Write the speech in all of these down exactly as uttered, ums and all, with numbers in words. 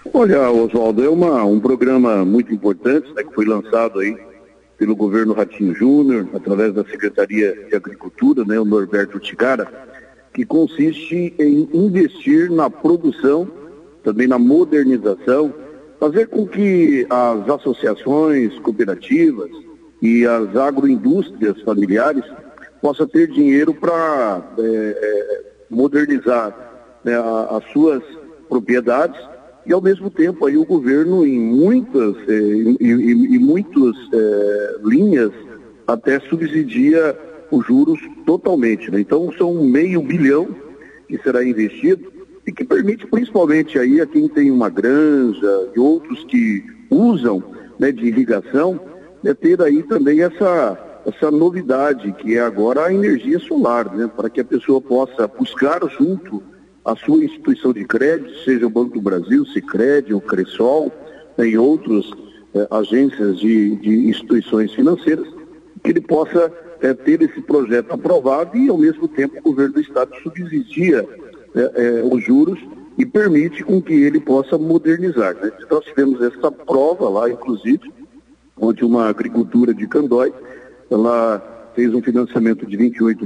Olha, Oswaldo, é uma, um programa muito importante, né, que foi lançado aí pelo governo Ratinho Júnior, através da Secretaria de Agricultura, né, o Norberto Tigara, que consiste em investir na produção, também na modernização, fazer com que as associações cooperativas e as agroindústrias familiares possam ter dinheiro para é, é, modernizar, né, as suas propriedades. E, ao mesmo tempo, aí o governo, em muitas, eh, em, em, em muitas eh, linhas, até subsidia os juros totalmente, né? Então, são meio bilhão que será investido e que permite, principalmente, aí, a quem tem uma granja e outros que usam, né, de irrigação, né, ter aí também essa, essa novidade, que é agora a energia solar, né? Para que a pessoa possa buscar junto a sua instituição de crédito, seja o Banco do Brasil, Sicredi, o Cressol, né, e outras eh, agências de, de instituições financeiras, que ele possa eh, ter esse projeto aprovado e, ao mesmo tempo, o governo do Estado subsidia eh, eh, os juros e permite com que ele possa modernizar, né? Nós tivemos essa prova lá, inclusive, onde uma agricultura de Candói, ela fez um financiamento de vinte e oito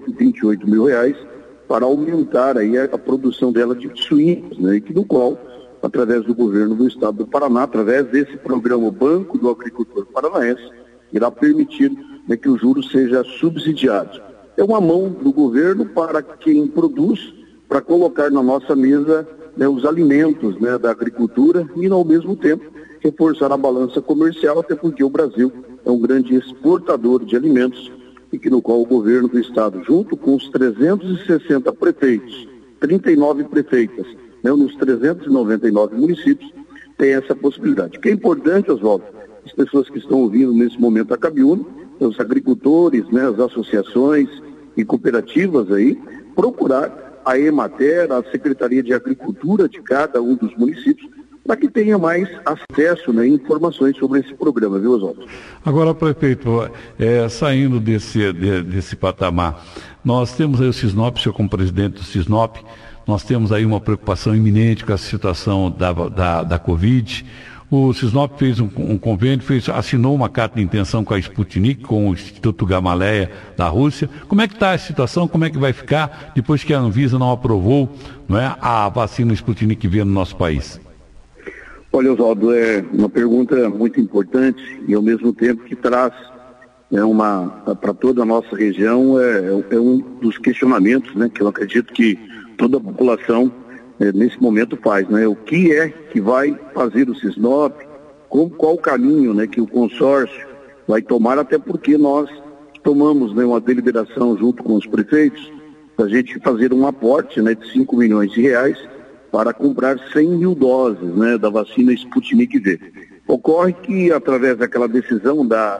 mil reais, para aumentar aí a, a produção dela de suínos, né, e no qual, através do governo do Estado do Paraná, através desse programa Banco do Agricultor Paranaense, irá permitir, né, que o juros seja subsidiado. É uma mão do governo para quem produz, para colocar na nossa mesa, né, os alimentos, né, da agricultura e, ao mesmo tempo, reforçar a balança comercial, até porque o Brasil é um grande exportador de alimentos, e que no qual o governo do Estado, junto com os trezentos e sessenta prefeitos, trinta e nove prefeitas, né, nos trezentos e noventa e nove municípios, tem essa possibilidade. O que é importante, Oswaldo, as pessoas que estão ouvindo nesse momento a Cabiúna, os agricultores, né, as associações e cooperativas aí, procurar a Emater, a Secretaria de Agricultura de cada um dos municípios, para que tenha mais acesso, né, informações sobre esse programa, viu, Oswaldo? Agora, prefeito, é, saindo desse, de, desse patamar, nós temos aí o Sisnop, o senhor como presidente do Sisnop, nós temos aí uma preocupação iminente com a situação da, da, da Covid. O Sisnop fez um, um convênio, fez, assinou uma carta de intenção com a Sputnik, com o Instituto Gamaleya da Rússia. Como é que está a situação? Como é que vai ficar depois que a Anvisa não aprovou, não é, a vacina Sputnik V no nosso país? Olha, Oswaldo, é uma pergunta muito importante e, ao mesmo tempo, que traz, né, uma, para toda a nossa região, é, é um dos questionamentos, né, que eu acredito que toda a população, é, nesse momento, faz, né? O que é que vai fazer o Sisnop, com, qual o caminho, né, que o consórcio vai tomar, até porque nós tomamos, né, uma deliberação junto com os prefeitos, para a gente fazer um aporte, né, de cinco milhões de reais, para comprar cem mil doses, né, da vacina Sputnik V. Ocorre que, através daquela decisão da,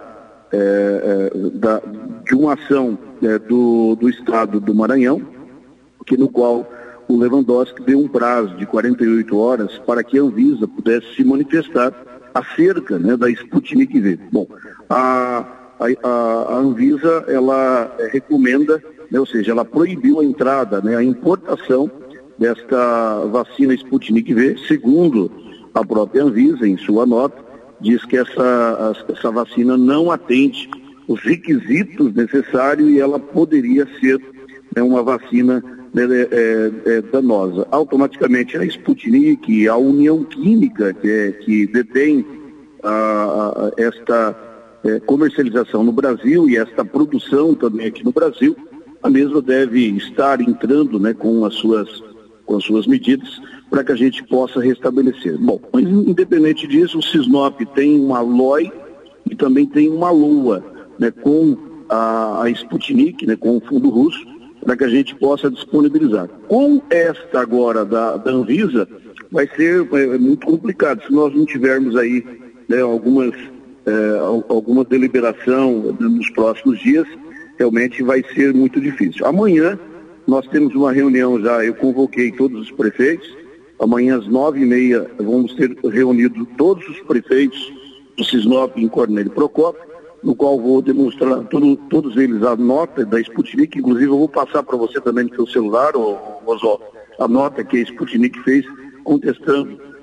é, é, da, de uma ação é, do, do Estado do Maranhão, que no qual o Lewandowski deu um prazo de quarenta e oito horas para que a Anvisa pudesse se manifestar acerca, né, da Sputnik V. Bom, a, a, a Anvisa, ela recomenda, né, ou seja, ela proibiu a entrada, né, a importação desta vacina Sputnik V, segundo a própria Anvisa, em sua nota, diz que essa, essa vacina não atende os requisitos necessários e ela poderia ser, né, uma vacina, né, é, é, danosa. Automaticamente a Sputnik, a União Química, que, é, que detém a, a, esta é, comercialização no Brasil e esta produção também aqui no Brasil, a mesma deve estar entrando, né, com as suas com as suas medidas, para que a gente possa restabelecer. Bom, mas independente disso, o Sisnop tem uma L O I e também tem uma L O A, né, com a, a Sputnik, né, com o fundo russo, para que a gente possa disponibilizar. Com esta agora da, da Anvisa, vai ser é, muito complicado, se nós não tivermos aí, né, algumas, é, alguma deliberação nos próximos dias, realmente vai ser muito difícil. Amanhã, nós temos uma reunião já, eu convoquei todos os prefeitos, amanhã às nove e meia vamos ter reunido todos os prefeitos do Sisnop em Cornélio Procópio, no qual vou demonstrar todo, todos eles a nota da Sputnik, inclusive eu vou passar para você também no seu celular, Oswaldo, a nota que a Sputnik fez, contestando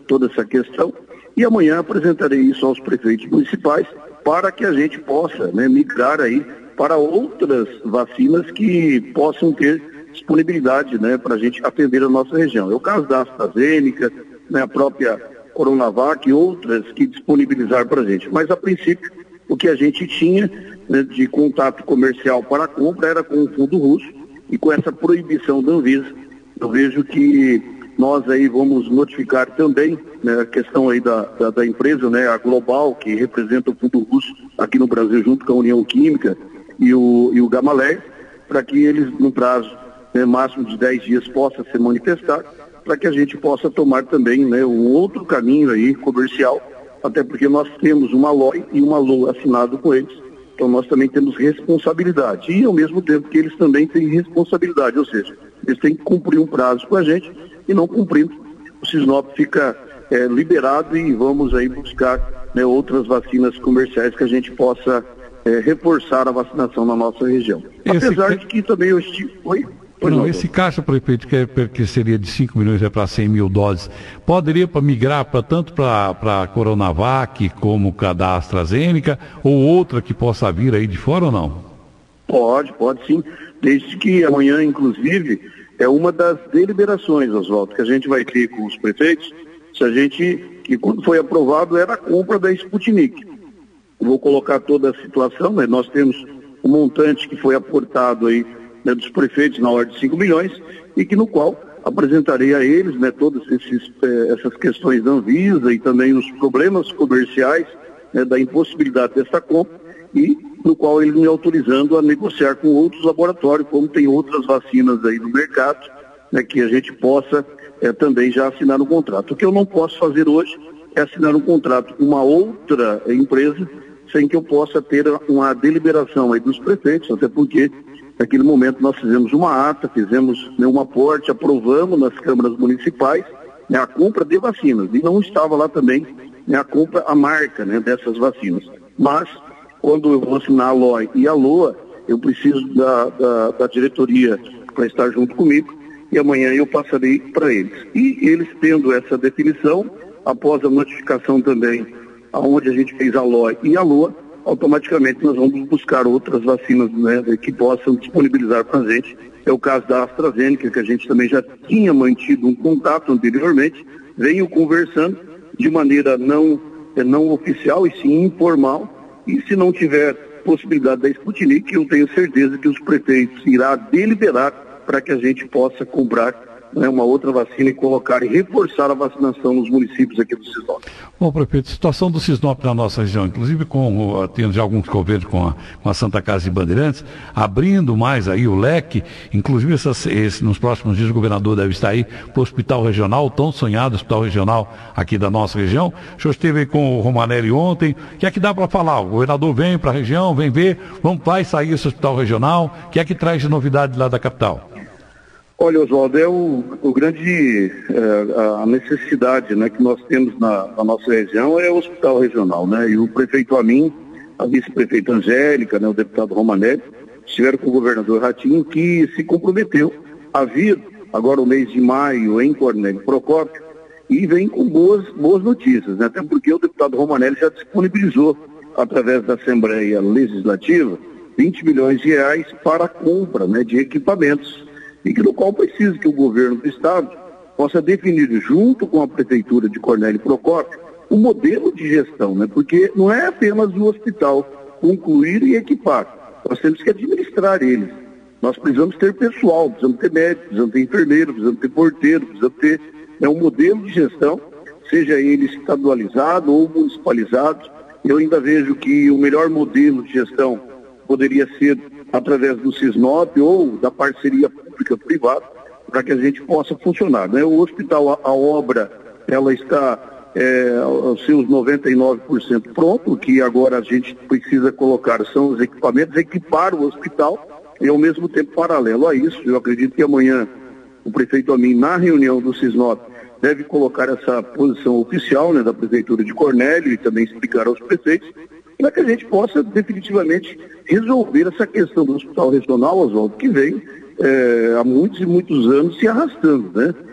toda essa questão, e amanhã apresentarei isso aos prefeitos municipais para que a gente possa, né, migrar aí para outras vacinas que possam ter disponibilidade, né, para a gente atender a nossa região. É o caso da AstraZeneca, né, a própria Coronavac e outras que disponibilizar para a gente. Mas, a princípio, o que a gente tinha, né, de contato comercial para a compra era com o fundo russo, e com essa proibição da Anvisa, eu vejo que nós aí vamos notificar também, né, a questão aí da, da, da empresa, né, a Global, que representa o fundo russo aqui no Brasil, junto com a União Química e o, e o Gamaleya, para que eles, no prazo, né, máximo de dez dias, possa se manifestar, para que a gente possa tomar também, né, um outro caminho aí comercial, até porque nós temos uma L O I e uma L O A assinado com eles, então nós também temos responsabilidade, e ao mesmo tempo que eles também têm responsabilidade, ou seja, eles têm que cumprir um prazo com a gente, e não cumprindo, o Sisnop fica é, liberado, e vamos aí buscar, né, outras vacinas comerciais que a gente possa é, reforçar a vacinação na nossa região. Esse Apesar ca... de que também eu estive... Oi? Não, não, esse caixa, prefeito, que, é, que seria de cinco milhões é para cem mil doses, poderia pra migrar pra, tanto para a Coronavac como da AstraZeneca, ou outra que possa vir aí de fora ou não? Pode, pode sim, desde que amanhã, inclusive, é uma das deliberações, Oswaldo, que a gente vai ter com os prefeitos, se a gente, que quando foi aprovado era a compra da Sputnik. Vou colocar toda a situação, né? Nós temos um montante que foi aportado aí, né, dos prefeitos na ordem de cinco milhões, e que no qual apresentarei a eles, né, todas esses, eh, essas questões da Anvisa e também os problemas comerciais, né, da impossibilidade dessa compra, e no qual eles me autorizando a negociar com outros laboratórios, como tem outras vacinas aí no mercado, né, que a gente possa eh, também já assinar um contrato. O que eu não posso fazer hoje é assinar um contrato com uma outra empresa sem que eu possa ter uma deliberação aí dos prefeitos, até porque naquele momento nós fizemos uma ata, fizemos, né, um aporte, aprovamos nas câmaras municipais, né, a compra de vacinas, e não estava lá também, né, a compra, a marca, né, dessas vacinas. Mas, quando eu vou assinar a L O I e a L O A, eu preciso da, da, da diretoria para estar junto comigo, e amanhã eu passarei para eles. E eles tendo essa definição, após a notificação também, aonde a gente fez a L O I e a L O A, automaticamente nós vamos buscar outras vacinas, né, que possam disponibilizar para a gente. É o caso da AstraZeneca, que a gente também já tinha mantido um contato anteriormente, venho conversando de maneira não, não oficial e sim informal, e se não tiver possibilidade da Sputnik, eu tenho certeza que os prefeitos irão deliberar para que a gente possa comprar, né, uma outra vacina e colocar e reforçar a vacinação nos municípios aqui do Sisnop. Bom, prefeito, situação do Sisnop na nossa região, inclusive com, tendo já alguns convênios com a, com a Santa Casa de Bandeirantes, abrindo mais aí o leque, inclusive essas, esse, nos próximos dias o governador deve estar aí para o hospital regional, tão sonhado hospital regional aqui da nossa região. O senhor esteve aí com o Romanelli ontem, o que é que dá para falar? O governador vem para a região, vem ver, vamos, vai sair esse hospital regional, o que é que traz de novidade lá da capital? Olha, Oswaldo, é o, o grande, é, a necessidade, né, que nós temos na, na nossa região é o hospital regional, né, e o prefeito Amin, a vice-prefeita Angélica, né, o deputado Romanelli, estiveram com o governador Ratinho, que se comprometeu a vir agora o mês de maio em Cornélio Procópio, e vem com boas, boas notícias, né, até porque o deputado Romanelli já disponibilizou, através da Assembleia Legislativa, vinte milhões de reais para a compra, né, de equipamentos, e que no qual precisa que o governo do estado possa definir junto com a prefeitura de Cornélio Procópio o modelo de gestão, né? Porque não é apenas o hospital concluir e equipar, nós temos que administrar eles. Nós precisamos ter pessoal, precisamos ter médico, precisamos ter enfermeiro, precisamos ter porteiro, precisamos ter, né, um modelo de gestão, seja ele estadualizado ou municipalizado. Eu ainda vejo que o melhor modelo de gestão poderia ser através do Sisnop ou da parceria pública-privada, para que a gente possa funcionar, né? O hospital, a, a obra, ela está é, aos seus noventa e nove por cento pronto, o que agora a gente precisa colocar são os equipamentos, equipar o hospital, e ao mesmo tempo, paralelo a isso, eu acredito que amanhã o prefeito Amin, na reunião do Sisnop, deve colocar essa posição oficial, né, da Prefeitura de Cornélio, e também explicar aos prefeitos, para que a gente possa definitivamente resolver essa questão do hospital regional, Oswaldo, que vem é, há muitos e muitos anos se arrastando, né?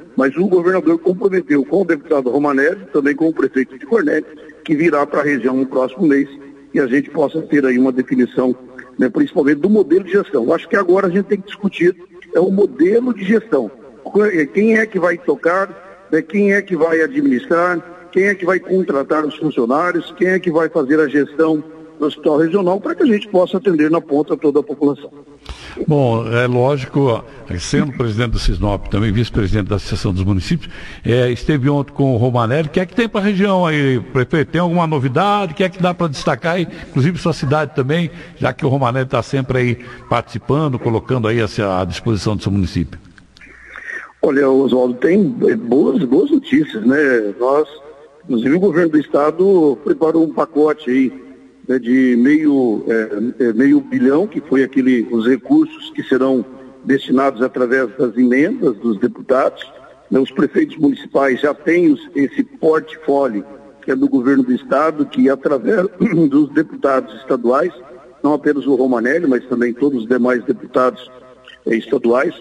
Mas o governador comprometeu com o deputado Romanelli, também com o prefeito de Cornélio, que virá para a região no próximo mês, e a gente possa ter aí uma definição, né, principalmente do modelo de gestão. Eu acho que agora a gente tem que discutir é o modelo de gestão. Quem é que vai tocar, né, quem é que vai administrar, quem é que vai contratar os funcionários, quem é que vai fazer a gestão do hospital regional, para que a gente possa atender na ponta toda a população. Bom, é lógico, sendo presidente do Sisnop, também vice-presidente da Associação dos Municípios, é, esteve ontem com o Romanelli. O que é que tem para a região aí, prefeito? Tem alguma novidade? O que é que dá para destacar aí? Inclusive sua cidade também, já que o Romanelli está sempre aí participando, colocando aí à disposição do seu município. Olha, Oswaldo, tem boas, boas notícias, né? Nós, inclusive o governo do estado preparou um pacote aí, de meio, é, meio bilhão, que foi aquele, os recursos que serão destinados através das emendas dos deputados. Os prefeitos municipais já têm os, esse portfólio, que é do governo do estado, que através dos deputados estaduais, não apenas o Romanelli, mas também todos os demais deputados é, estaduais,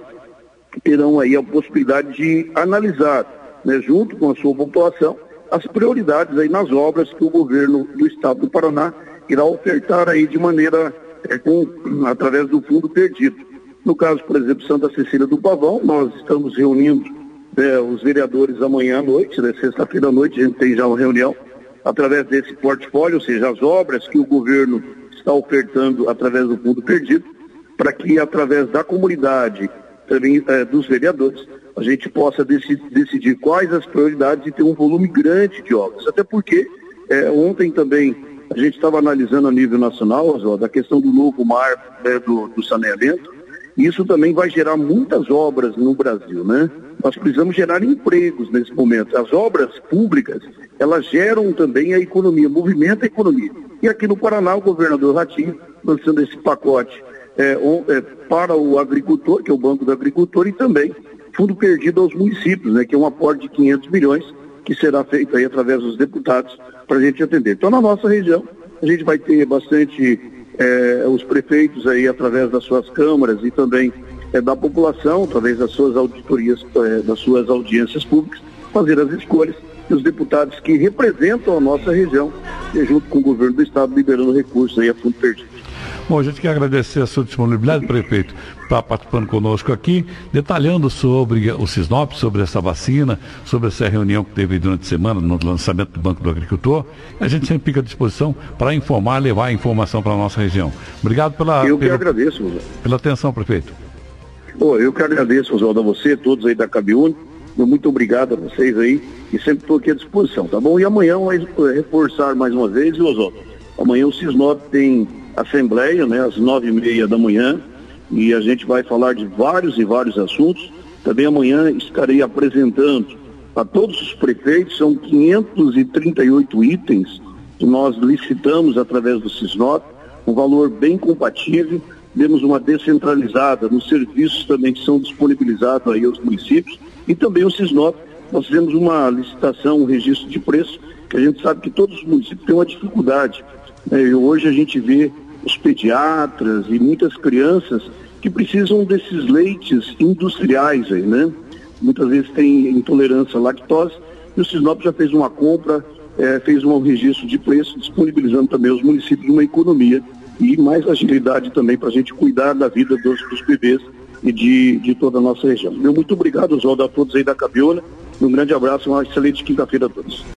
terão aí a possibilidade de analisar, né, junto com a sua população, as prioridades aí nas obras que o governo do estado do Paraná irá ofertar aí de maneira, é, com, através do fundo perdido. No caso, por exemplo, Santa Cecília do Pavão, nós estamos reunindo é, os vereadores amanhã à noite, né, sexta-feira à noite, a gente tem já uma reunião, através desse portfólio, ou seja, as obras que o governo está ofertando através do fundo perdido, para que através da comunidade, também é, dos vereadores, a gente possa decidir, decidir quais as prioridades e ter um volume grande de obras. Até porque, é, ontem também, a gente estava analisando a nível nacional, Oswaldo, a questão do novo marco, né, do, do saneamento. Isso também vai gerar muitas obras no Brasil, né? Nós precisamos gerar empregos nesse momento. As obras públicas, elas geram também a economia, movimenta a economia. E aqui no Paraná, o governador Ratinho, lançando esse pacote é, é, para o agricultor, que é o Banco do Agricultor, e também fundo perdido aos municípios, né, que é um aporte de quinhentos milhões, que será feito aí através dos deputados para a gente atender. Então, na nossa região, a gente vai ter bastante é, os prefeitos aí através das suas câmaras e também é, da população, através das suas auditorias, é, das suas audiências públicas, fazer as escolhas e os deputados que representam a nossa região, e junto com o governo do estado, liberando recursos aí a fundo perdido. Bom, a gente quer agradecer a sua disponibilidade, prefeito, para participando conosco aqui, detalhando sobre o Sisnop, sobre essa vacina, sobre essa reunião que teve durante a semana no lançamento do Banco do Agricultor. A gente sempre fica à disposição para informar, levar a informação para a nossa região. Obrigado pela, eu que pela, agradeço, pela atenção, prefeito. Oh, eu que agradeço, Oswaldo, a você, todos aí da Cabiúne. Muito obrigado a vocês aí e sempre estou aqui à disposição, tá bom? E amanhã vai reforçar mais uma vez, Oswaldo. Amanhã o Sisnop tem assembleia, né, às nove e meia da manhã, e a gente vai falar de vários e vários assuntos. Também amanhã estarei apresentando a todos os prefeitos, são quinhentos e trinta e oito itens que nós licitamos através do Sisnop, um valor bem compatível. Temos uma descentralizada nos serviços também que são disponibilizados aí aos municípios, e também o Sisnop, nós fizemos uma licitação, um registro de preço, que a gente sabe que todos os municípios têm uma dificuldade. É, hoje a gente vê os pediatras e muitas crianças que precisam desses leites industriais aí, né? Muitas vezes tem intolerância à lactose, e o Sisnop já fez uma compra, é, fez um registro de preço, disponibilizando também aos municípios uma economia e mais agilidade também para a gente cuidar da vida dos, dos bebês e de, de toda a nossa região. Meu muito obrigado, Oswaldo, a todos aí da Cabiúna, um grande abraço e uma excelente quinta-feira a todos.